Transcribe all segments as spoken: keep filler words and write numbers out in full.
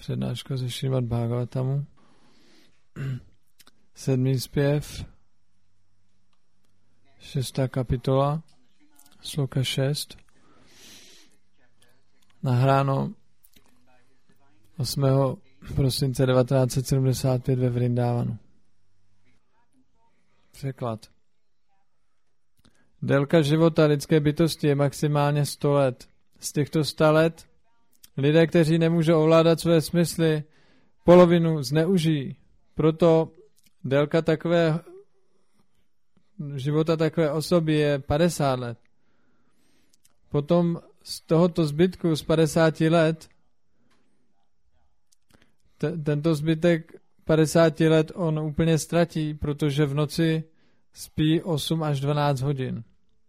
Přednáška ze Šrimad Bhagavatamu. Sedmý zpěv. Šestá kapitola. Sloka šest. Nahráno osmého prosince devatenáct set sedmdesát pět ve Vrindávanu. Překlad. Délka života lidské bytosti je maximálně sto let. Z těchto sta let lidé, kteří nemůžou ovládat své smysly, polovinu zneužijí. Proto délka takové života takové osoby je padesát let. Potom z tohoto zbytku z padesáti let t- tento zbytek padesáti let on úplně ztratí, protože v noci spí osm až dvanáct hodin.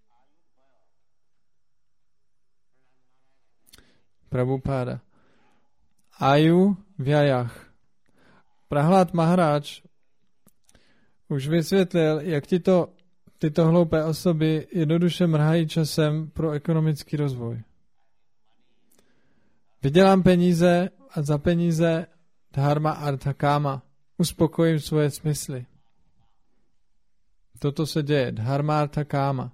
Prabhupáda. Aju vyajach. Prahlad Maharaj už vysvětlil, jak tyto, tyto hloupé osoby jednoduše mrhají časem pro ekonomický rozvoj. Vydělám peníze a za peníze dharma artha káma. Uspokojím svoje smysly. Toto se děje. Dharma artha káma.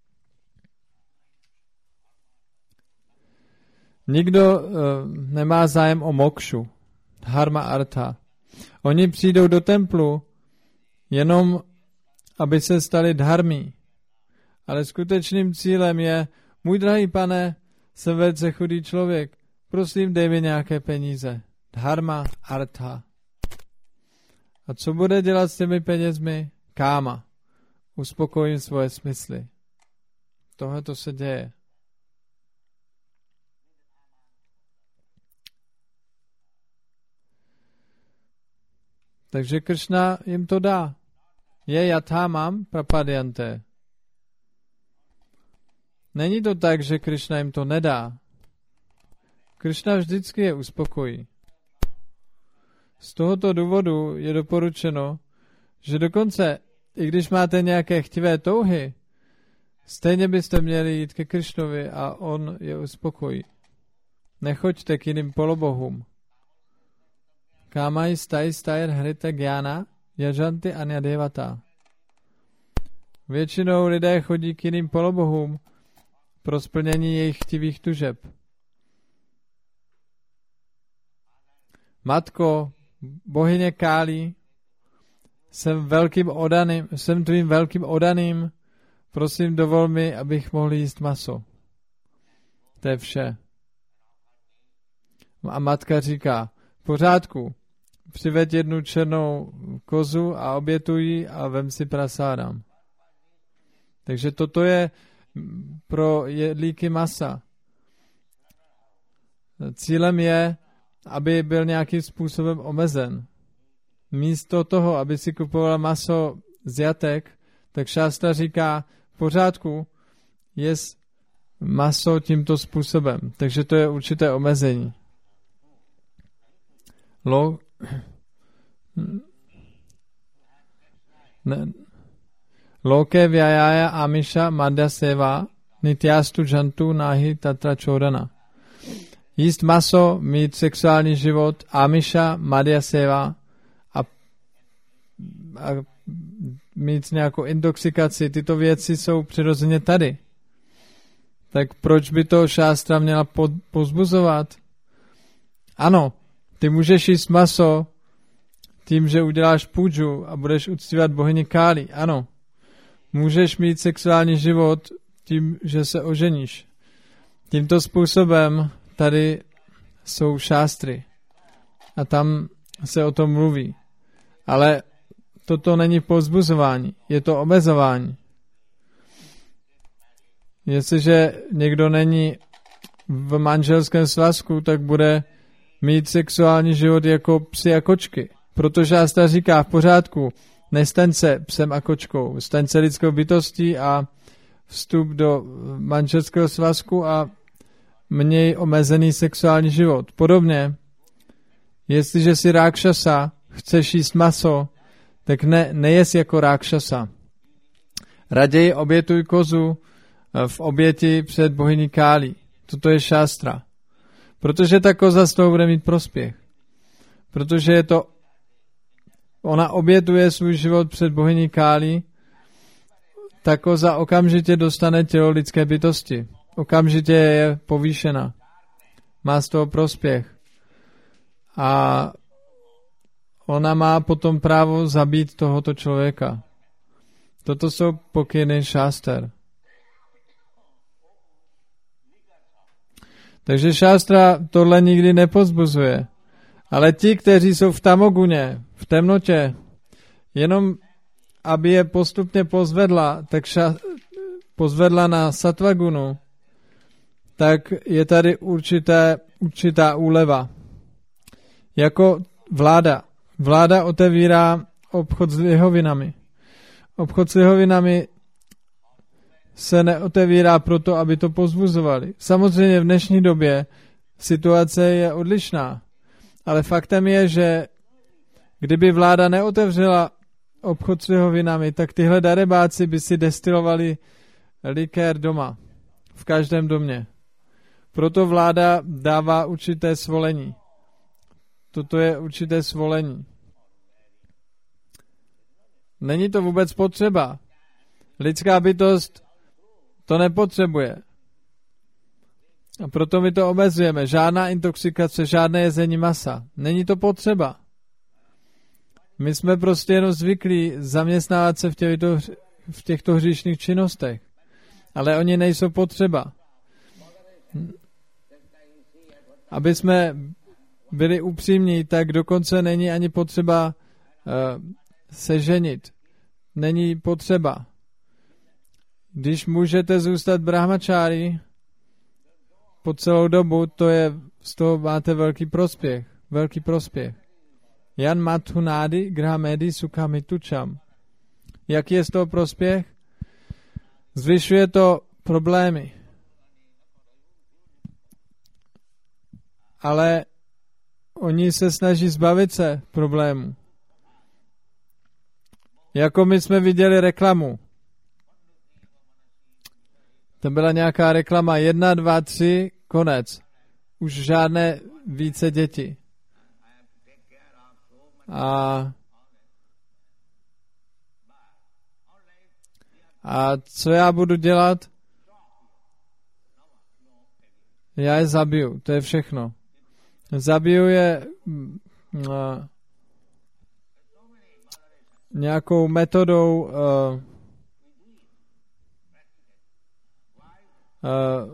Nikdo uh, nemá zájem o mokšu. Dharma artha. Oni přijdou do templu jenom, aby se stali dharmí. Ale skutečným cílem je, můj drahý pane, jsem velice chudý člověk, prosím, dej mi nějaké peníze. Dharma artha. A co bude dělat s těmi penězmi? Káma. Uspokojím svoje smysly. Tohle to se děje. Takže Kršna jim to dá. Je yathamam prapadyante. Není to tak, že Kršna jim to nedá. Kršna vždycky je uspokojí. Z tohoto důvodu je doporučeno, že dokonce, i když máte nějaké chtivé touhy, stejně byste měli jít ke Kršnovi a on je uspokojí. Nechoďte k jiným polobohům. Kámaj staj stajer hrita gyana yajanti anya devata. Většinou lidé chodí k jiným polobohům pro splnění jejich chtivých tužeb. Matko, bohyně Káli, jsem velkým odaným, jsem tvým velkým odaným, prosím dovol mi, abych mohl jíst maso. To je vše. A matka říká, v pořádku, přiveď jednu černou kozu a obětuj a vem si prasádam. Takže toto je pro jedlíky masa. Cílem je, aby byl nějakým způsobem omezen. Místo toho, aby si kupoval maso z jatek, tak šástra říká, v pořádku, jest maso tímto způsobem. Takže to je určité omezení. Lo... Ne... Loke vyajaya amisha madhya seva nityastu jantu nahi tatra chodana. Jíst maso, mít sexuální život, amisha madhya seva a, a mít nějakou intoxikaci, tyto věci jsou přirozeně tady. Tak proč by to šástra měla po, pozbuzovat? Ano, ty můžeš jíst maso tím, že uděláš půdžu a budeš uctívat bohyni Káli. Ano. Můžeš mít sexuální život tím, že se oženíš. Tímto způsobem tady jsou šástry. A tam se o tom mluví. Ale toto není povzbuzování. Je to omezování. Jestliže někdo není v manželském svazku, tak bude mít sexuální život jako psi a kočky. Proto šástra říká v pořádku, nestaň se psem a kočkou, staň se lidskou bytostí a vstup do manželského svazku a měj omezený sexuální život. Podobně, jestliže si rákšasa, chceš jíst maso, tak ne, nejes jako rákšasa. Raději obětuj kozu v oběti před bohyní Káli. Toto je šástra. Protože ta koza z toho bude mít prospěch. protože je to, ona obětuje svůj život před bohyní Kálí, tak za okamžitě dostane tělo lidské bytosti. Okamžitě je povýšena. Má z toho prospěch. A ona má potom právo zabít tohoto člověka. Toto jsou pokyny šáster. Takže šástra tohle nikdy nepozbuzuje. Ale ti, kteří jsou v tamoguně, v temnotě, jenom aby je postupně pozvedla, tak ša, pozvedla na satvagunu, tak je tady určité, určitá úleva. Jako vláda. Vláda otevírá obchod s lihovinami. Obchod s lihovinami se neotevírá proto, aby to pozbuzovali. Samozřejmě v dnešní době situace je odlišná, ale faktem je, že kdyby vláda neotevřela obchod s lihovinami, tak tyhle darebáci by si destilovali likér doma, v každém domě. Proto vláda dává určité svolení. Toto je určité svolení. Není to vůbec potřeba. Lidská bytost to nepotřebuje. A proto my to omezujeme. Žádná intoxikace, žádné jezení masa. Není to potřeba. My jsme prostě jenom zvyklí zaměstnávat se v těchto, v těchto hříšných činnostech. Ale oni nejsou potřeba. Aby jsme byli upřímní, tak dokonce není ani potřeba uh, se ženit. Není potřeba. Když můžete zůstat brahmačári po celou dobu, to je, z toho máte velký prospěch. Velký prospěch. Jan mathunády grahamedi sukhamitučam. Jaký je z toho prospěch? Zvyšuje to problémy. Ale oni se snaží zbavit se problémů. Jako my jsme viděli reklamu. To byla nějaká reklama. Jedna, dva, tři, konec. Už žádné více děti. A, a co já budu dělat? Já je zabiju. To je všechno. Zabiju je uh, nějakou metodou uh, uh,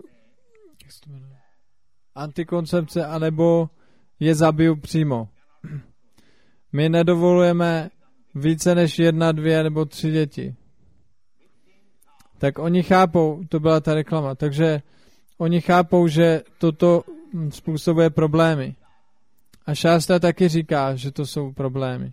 antikoncepce, anebo je zabiju přímo. My nedovolujeme více než jedna, dvě nebo tři děti. Tak oni chápou, to byla ta reklama, takže oni chápou, že toto způsobuje problémy. A šástra taky říká, že to jsou problémy.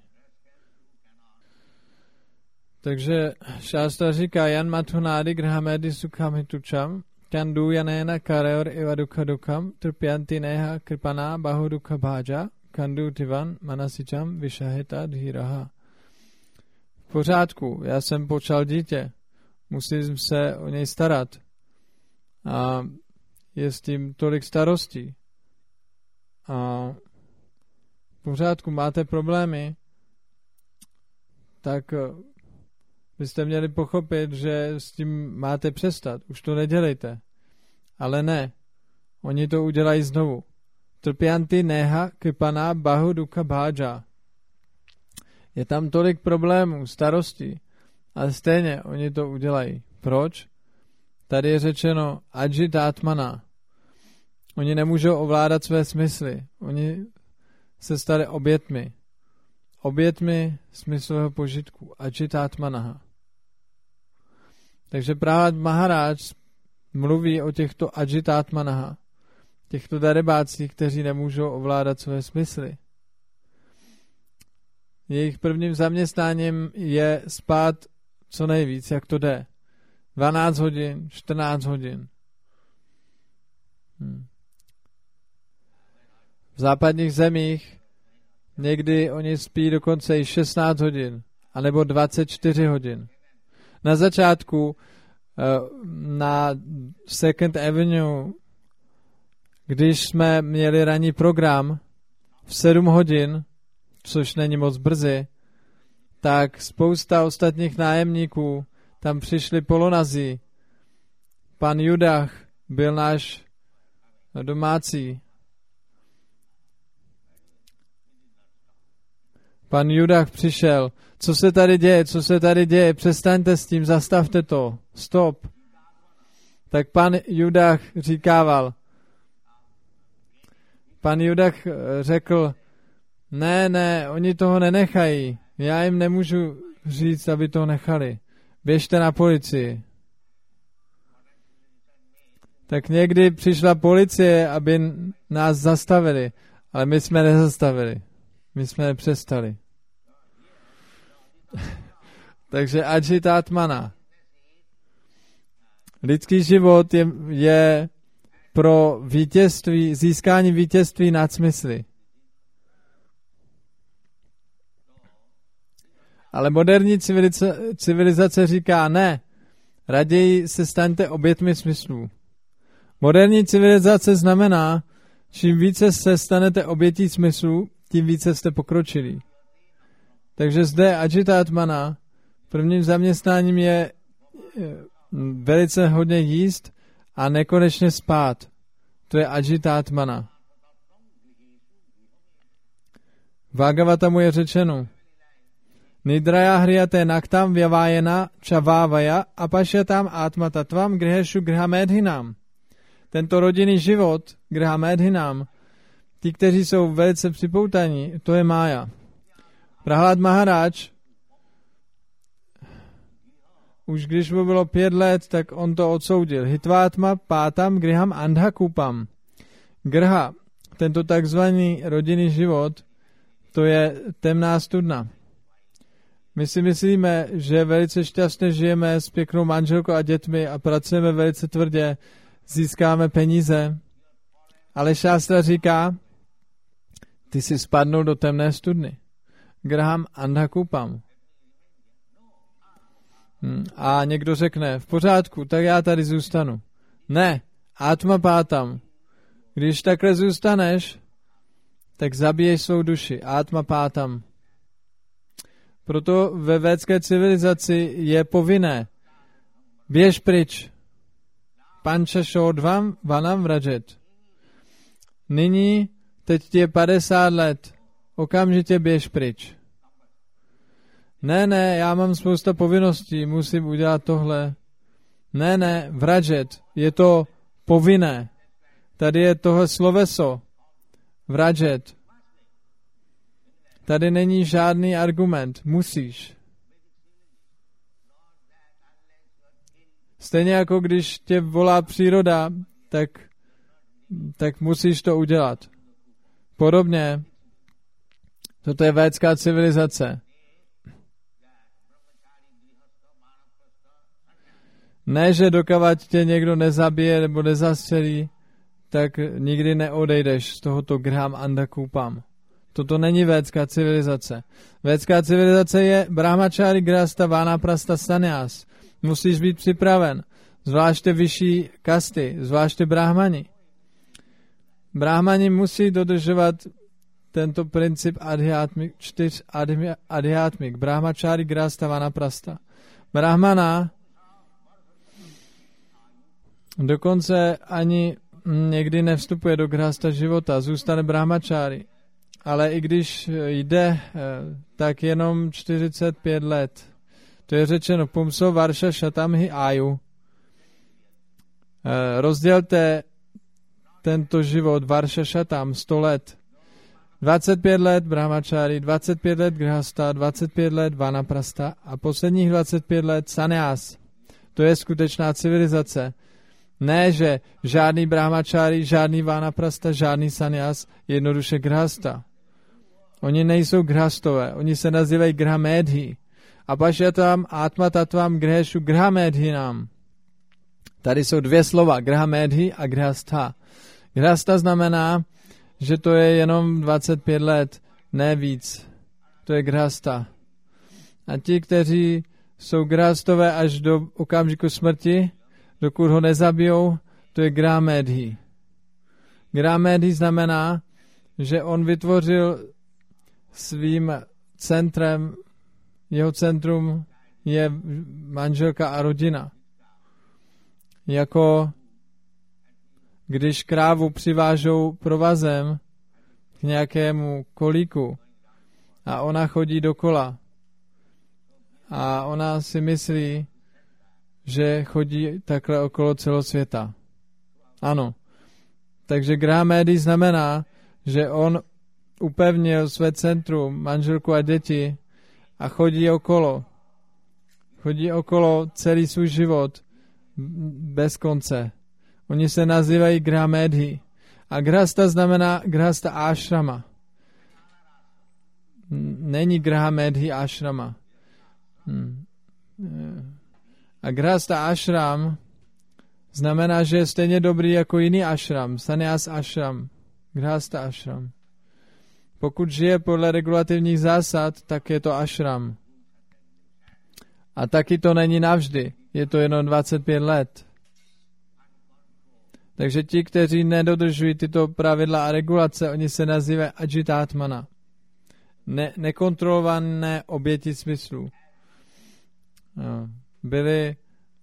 Takže šástra říká, Jan mathunády grahamedi sukhamitučam, kandu janena kareor eva dukha dukham, trpyanti neha kripana bahu dukha bhaja, kandu tivan manasicham vyšahita dhiraha. V pořádku, já jsem počal dítě, musím se o něj starat. A je s tím tolik starostí. A v pořádku, máte problémy, tak byste měli pochopit, že s tím máte přestat. Už to nedělejte. Ale ne. Oni to udělají znovu. Trpyanti neha kripana bahu dukha bhaja. Je tam tolik problémů, starostí, ale stejně oni to udělají. Proč? Tady je řečeno ajitatmana. Oni nemůžou ovládat své smysly. Oni se stali obětmi. Obětmi smyslového požitku. Ajitatmanaha. Takže Prahlad Maharaj mluví o těchto ajitatmanaha. Těchto darebácích, kteří nemůžou ovládat své smysly. Jejich prvním zaměstnáním je spát co nejvíc, jak to jde. dvanáct hodin, čtrnáct hodin. Hmm. V západních zemích někdy oni spí dokonce i šestnáct hodin, anebo dvacet čtyři hodin. Na začátku na Second Avenue, když jsme měli ranní program v sedm hodin, což není moc brzy, tak spousta ostatních nájemníků tam přišli polonazí. Pan Judach byl náš domácí. Pan Judach přišel. Co se tady děje? Co se tady děje? Přestaňte s tím, zastavte to. Stop. Tak pan Judach říkával. Pan Judach řekl, ne, ne, oni toho nenechají. Já jim nemůžu říct, aby to nechali. Běžte na policii. Tak někdy přišla policie, aby nás zastavili, ale my jsme nezastavili. My jsme nepřestali. Takže Ajitatmana. Lidský život je, je pro vítězství, získání vítězství nad smysly. Ale moderní civilizace, civilizace říká ne, raději se staňte obětmi smyslů. Moderní civilizace znamená, čím více se stanete obětí smyslů, tím více jste pokročilí. Takže zde Ajitatmana prvním zaměstnáním je velice hodně jíst a nekonečně spát. To je Ajitatmana. Bhagavatamu je řečeno Nidraya hriyate naktam vyavajena čavávaya apašyatam atmatatvam griheshu grihamedhinam. Tento rodinný život, grihamedhinam, ti, kteří jsou velice připoutaní, to je mája. Prahlad Maharaj, už když mu bylo pět let, tak on to odsoudil. Hitvátma pátam griham andhakupam. Grha, tento takzvaný rodinný život, to je temná studna. My si myslíme, že velice šťastně žijeme s pěknou manželkou a dětmi a pracujeme velice tvrdě, získáme peníze. Ale šástra říká, ty si spadnou do temné studny. Graham andhakupam. Hmm. A někdo řekne, v pořádku, tak já tady zůstanu. Ne, atma pátam. Když takhle zůstaneš, tak zabiješ svou duši. Atma pátam. Proto ve védské civilizaci je povinné. Běž pryč. Panča šodvam vanam vrajet. Nyní, teď ti je padesát let. Okamžitě běž pryč. Ne, ne, já mám spousta povinností, musím udělat tohle. Ne, ne, vrajet. Je to povinné. Tady je tohle sloveso. Vrajet. Tady není žádný argument. Musíš. Stejně jako když tě volá příroda, tak, tak musíš to udělat. Podobně, toto je védská civilizace. Ne, že dokud tě někdo nezabije nebo nezastřelí, tak nikdy neodejdeš z tohoto grham andhakupam. Toto není védská civilizace. Védská civilizace je brahmachari grasta vanaprasta sannyas. Musíš být připraven. Zvláště vyšší kasty, zvláště brahmani. Brahmani musí dodržovat tento princip adhyatmik, čtyř adhyatmik. Brahmachari grasta vanaprasta. Brahmana dokonce ani někdy nevstupuje do grasta života, zůstane brahmachari. Ale i když jde, tak jenom čtyřicet pět let. To je řečeno, pumso varša šatamhi aju. Rozdělte tento život varša šatam, sto let. dvacet pět let brahmachari, dvacet pět let grhasta, dvacet pět let vanaprasta a posledních dvacet pět let sannyas. To je skutečná civilizace. Ne, že žádný brahmachari, žádný vanaprasta, žádný sannyas, jednoduše grhasta. Oni nejsou grhastové, oni se nazývají grhamedhi. A pašyatam atmatatvam grheshu grhamedhinam. Tady jsou dvě slova, grhamedhi a grhastha. Grhasta znamená, že to je jenom dvacet pět let, ne víc. To je grhasta. A ti, kteří jsou grhastové až do okamžiku smrti, dokud ho nezabijou, to je grhamedhi. Grhamedhi znamená, že on vytvořil svým centrem, jeho centrum je manželka a rodina. Jako když krávu přivážou provazem k nějakému kolíku a ona chodí dokola a ona si myslí, že chodí takhle okolo celého světa. Ano. Takže Grahamedi znamená, že on upevnil své centrum, manželku a děti a chodí okolo. Chodí okolo celý svůj život bez konce. Oni se nazývají Grahamedi. A Grhasta znamená Grhasta Ashrama. Není Grahamedi Ashrama. Hmm. A Grhasta Ashram znamená, že je stejně dobrý jako jiný ashram. Sannyas ashram. Grhasta ashram. Pokud žije podle regulativních zásad, tak je to ashram. A taky to není navždy. Je to jenom dvacet pět let. Takže ti, kteří nedodržují tyto pravidla a regulace, oni se nazývají ajitatmana. Ne, nekontrolované oběti smyslů. Byli,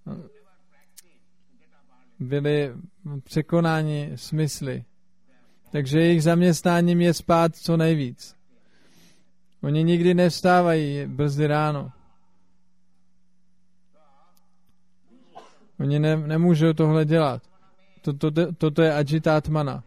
byli překonáni smysly. Takže jejich zaměstnáním je spát co nejvíc. Oni nikdy nevstávají brzy ráno. Oni ne, nemůžou tohle dělat. Toto, to, toto je ajitatmana.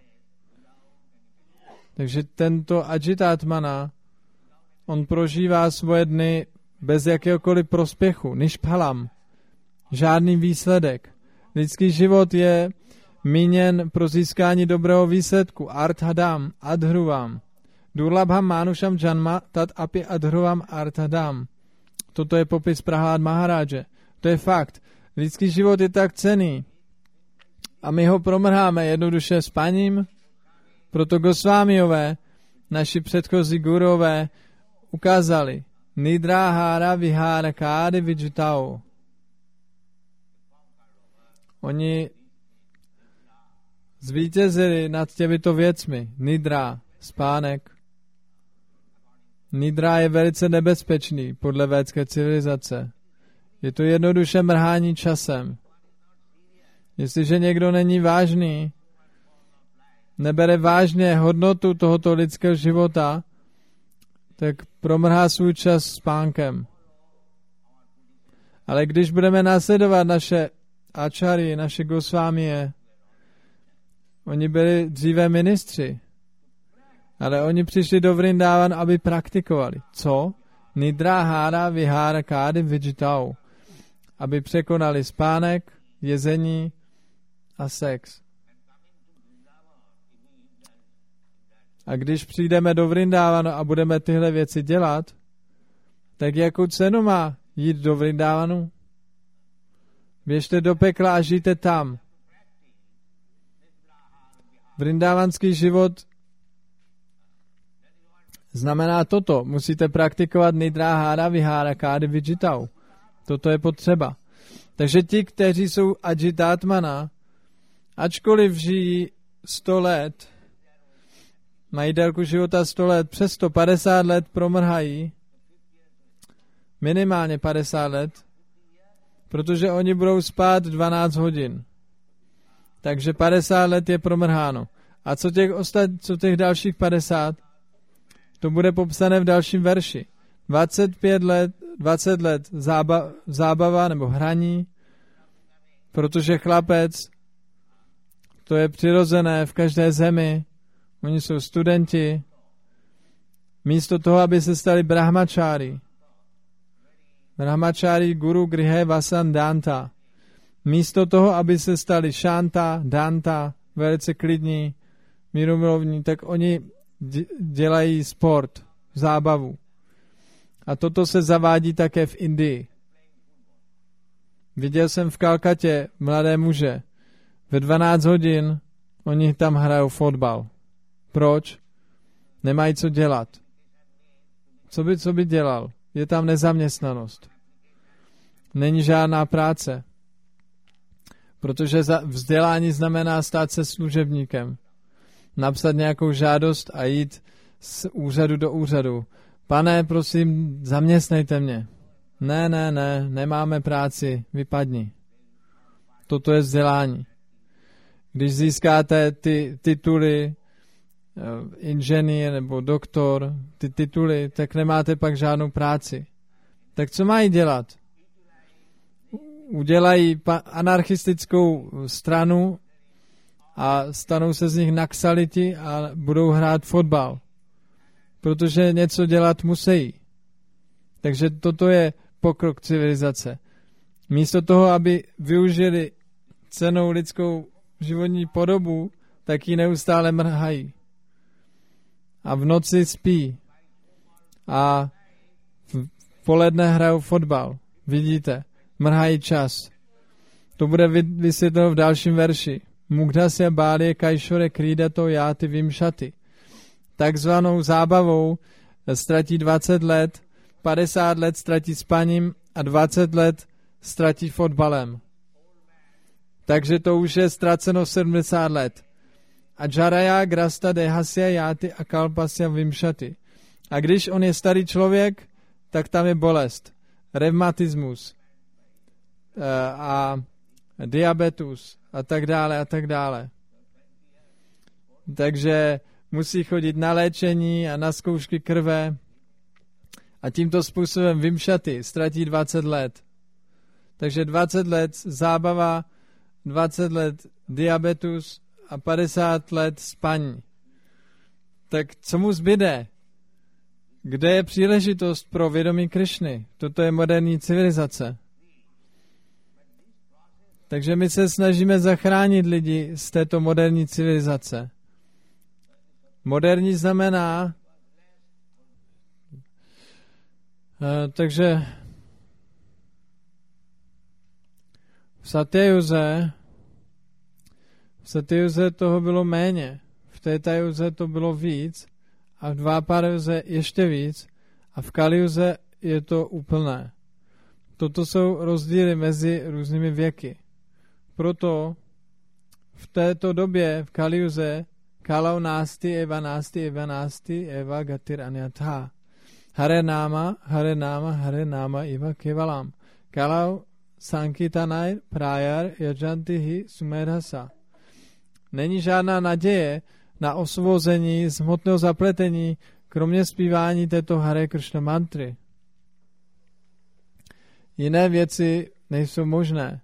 Takže tento ajitatmana, on prožívá svoje dny bez jakéhokoliv prospěchu, nišpalam, žádný výsledek. Lidský život je míněn pro získání dobrého výsledku, arthadam, adhruvam. Durlabham manusham janma, tat api adhruvam arthadam. Toto je popis Prahlad Maharáže. To je fakt. Lidský život je tak cenný. A my ho promrháme jednoduše spaním. Proto Gosvámiové, naši předchozí gurové, ukázali Nidráhára vihára kády vidžitao. Oni zvítězili nad těmito věcmi. Nidra, spánek. Nidra je velice nebezpečný podle védské civilizace. Je to jednoduše mrhání časem. Jestliže někdo není vážný, nebere vážně hodnotu tohoto lidského života, tak promrhá svůj čas spánkem. Ale když budeme následovat naše ačary, naše Gosvámie, oni byli dříve ministři, ale oni přišli do Vrindávan, aby praktikovali. Co? Nidra hára vihára kády vidžitau. Aby překonali spánek, jezení a sex. A když přijdeme do Vrindávanu a budeme tyhle věci dělat, tak jakou cenu má jít do Vrindávanu? Běžte do pekla a žijte tam. Vrindávanský život znamená toto. Musíte praktikovat nidráhára vihára kády vidžitau. Toto je potřeba. Takže ti, kteří jsou ajitatmana, ačkoliv žijí sto let, mají délku života sto let, přes sto padesát let promrhají, minimálně padesát let, protože oni budou spát dvanáct hodin. Takže padesát let je promrháno. A co těch, ostat, co těch dalších padesát? To bude popsané v dalším verši. dvacet pět let, dvacet let zába, zábava nebo hraní, protože chlapec, to je přirozené v každé zemi, oni jsou studenti, místo toho, aby se stali brahmačári. Brahmačári guru grihe vasan danta. Místo toho, aby se stali šanta, danta, velice klidní, mírumilovní, tak oni dělají sport, zábavu. A toto se zavádí také v Indii. Viděl jsem v Kalkatě mladé muže. Ve dvanáct hodin oni tam hrajou fotbal. Proč? Nemají co dělat. Co by, co by dělal? Je tam nezaměstnanost. Není žádná práce. Protože vzdělání znamená stát se služebníkem. Napsat nějakou žádost a jít z úřadu do úřadu. Pane, prosím, zaměstnejte mě. Ne, ne, ne, nemáme práci, vypadni. Toto je vzdělání. Když získáte ty tituly, inženýr nebo doktor, ty tituly, tak nemáte pak žádnou práci. Tak co mají dělat? Udělají anarchistickou stranu a stanou se z nich naxaliti a budou hrát fotbal. Protože něco dělat musí. Takže toto je pokrok civilizace. Místo toho, aby využili cennou lidskou životní podobu, tak ji neustále mrhají. A v noci spí. A v poledne hrajou fotbal. Vidíte, mrhají čas. To bude vysvětleno v dalším verši. Mugdasya bálye kajšore krídato játy vimšaty. Takzvanou zábavou ztratí dvacet let, padesát let ztratí spaním a dvacet let ztratí fotbalem. Takže to už je ztraceno sedmdesát let. A džaraya grasta dehasya játy a kalpasya vimšaty. A když on je starý člověk, tak tam je bolest, revmatismus a diabetus a tak dále a tak dále. Takže musí chodit na léčení a na zkoušky krve a tímto způsobem vimšaty ztratí dvacet let. Takže dvacet let zábava, dvacet let diabetus a padesát let spaní. Tak co mu zbyde? Kde je příležitost pro vědomí Krišny? Toto je moderní civilizace. Takže my se snažíme zachránit lidi z této moderní civilizace. Moderní znamená, uh, takže v Satyuze v Satyuze toho bylo méně, v Tétajuze to bylo víc a v Dváparuze ještě víc a v Kaliuze je to úplné. Toto jsou rozdíly mezi různými věky. Proto v této době v Kaliuze Kalau násti eva násti eva násti eva gatir anyatha. Hare náma, hare náma, hare náma eva kevalam. Kalau sankitanai prayar yajantihi sumerhasa. Není žádná naděje na osvobození z hmotného zapletení, kromě zpívání této Hare Krishna mantry. Jiné věci nejsou možné.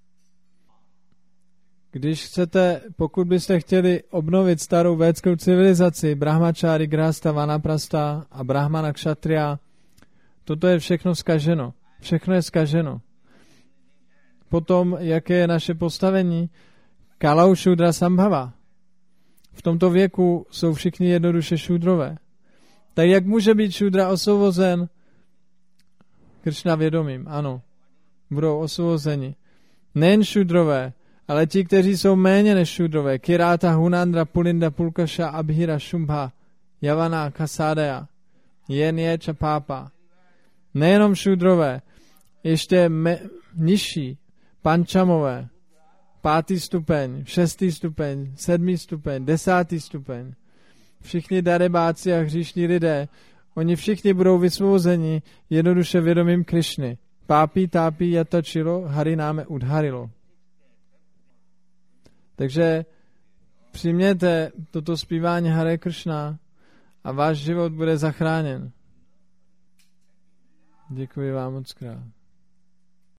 Když chcete, pokud byste chtěli obnovit starou védskou civilizaci, brahmačári, grahasta, vanaprasta a brahmana, kshatriya, toto je všechno zkaženo. Všechno je zkaženo. Potom, jaké je naše postavení, kalau šudra sambhava. V tomto věku jsou všichni jednoduše šudrové. Tak jak může být šudra osvobozen? Krishna vědomím, ano. Budou osvobozeni. Nejen šudrové, ale ti, kteří jsou méně než šudrové. Kiráta, Hunandra, Pulinda, Pulkaša, Abhira, Šumbha, Javana, Kasádaya, Jen je Čapápa. Nejenom šudrové, ještě me, nižší, pančamové, pátý stupeň, šestý stupeň, sedmý stupeň, desátý stupeň. Všichni darebáci a hříšní lidé, oni všichni budou vysvobozeni jednoduše vědomím Krišny. Pápí, tápí, jatačilo, harináme udharilo. Takže přijměte toto zpívání Hare Krishna a váš život bude zachráněn. Děkuji vám moc krát.